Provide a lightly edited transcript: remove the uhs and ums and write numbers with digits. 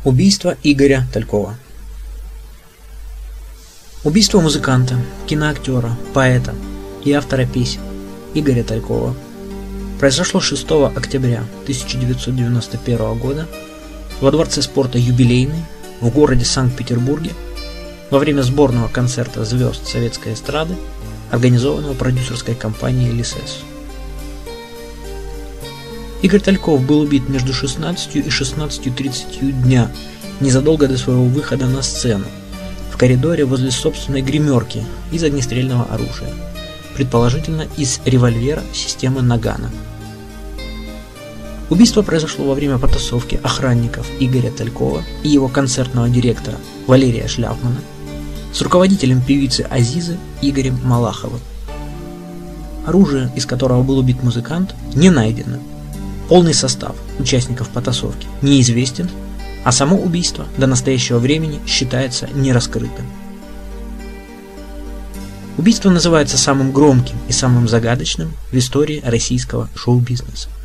Убийство Игоря Талькова. Убийство музыканта, киноактера, поэта и автора песен Игоря Талькова произошло 6 октября 1991 года во Дворце спорта «Юбилейный» в городе Санкт-Петербурге во время сборного концерта звезд советской эстрады, организованного продюсерской компанией «Лисес». Игорь Тальков был убит между 16 и 16:30 дня, незадолго до своего выхода на сцену, в коридоре возле собственной гримерки из огнестрельного оружия, предположительно из револьвера системы Нагана. Убийство произошло во время потасовки охранников Игоря Талькова и его концертного директора Валерия Шляпмана с руководителем певицы Азизы Игорем Малаховым. Оружие, из которого был убит музыкант, не найдено. Полный состав участников потасовки неизвестен, а само убийство до настоящего времени считается нераскрытым. Убийство называется самым громким и самым загадочным в истории российского шоу-бизнеса.